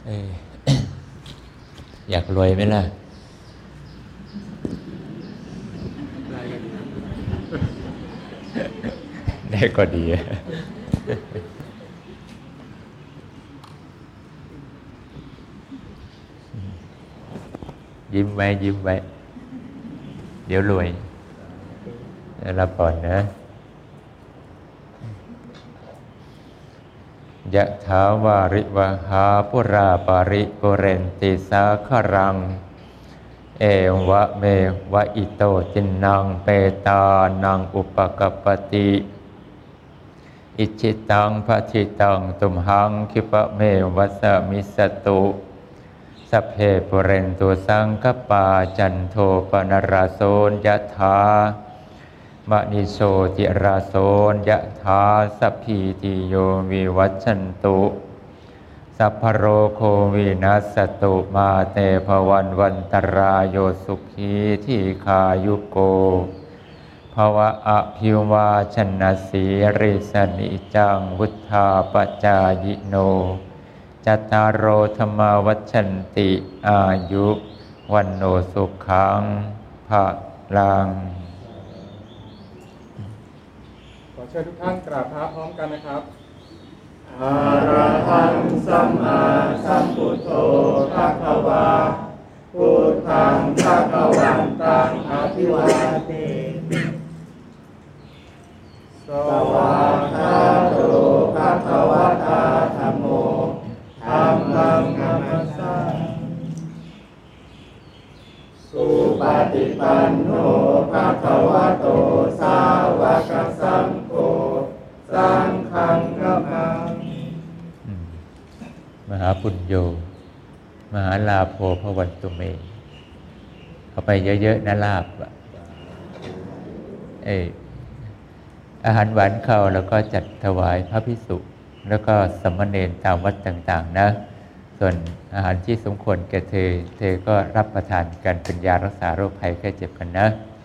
เออ อยากรวยไหมล่ะได้ก็ดี ยิ้มไว้ยิ้มไว้เดี๋ยวรวยรับก่อนนะยะถาวาริวหาปุราปาริปุเรนติสาครังเอวะเมวะอิโตจินังเปตานังอุปกัปปติอิจิตังภทิตังตุมหังคิปะเมวัสสมิสตุสัพเพปุเรนตุสังคปาจันโทปนราโสยะถามณิโชติราโสยะถาสัพพิติโยวิวัชชันตุสัพพโรโควินัสตุมาเตภวันวันตรายโยสุขีทีคายุโกภวะอภิวาชนะสีริสนิจังวุธาปจายโนจัตตารโอธรรมวัชชันติอายุวันโนสุขังภะลังขอเชิญทุกท่านกราบเท้าพร้อมกันนะครับอะระหังสัมมาสัมพุทโธภะคะวาพุทธังภะคะวันตังอภิวาเทสวากขาโตภะคะวะตาธัมโมธัมมังนัมมัสสาสุปฏิปันโนภะคะวะโตสาวกสังโฆสังฆังนะมังมหาปุญโญมหาลาโภภวันตุเมเอาไปเยอะๆนะลาบอาหารหวานข้าวแล้วก็จัดถวายพระภิกษุแล้วก็สามเณรตามวัดต่างๆนะส่วนอาหารที่สมควรแก่เธอก็รับประทานกันเป็นยารักษาโรคภัยแค่เจ็บกันนะ